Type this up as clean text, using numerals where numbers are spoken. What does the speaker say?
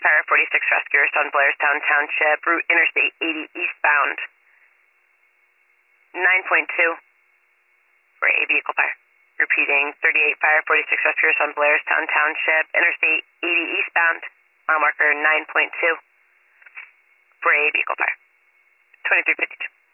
Fire 46 rescuers on Blairstown Township, route Interstate 80 eastbound. 9.2 for a vehicle fire. Repeating, 38 Fire 46 rescuers on Blairstown Township, Interstate 80 eastbound, mile marker 9.2 for a vehicle fire. 2352.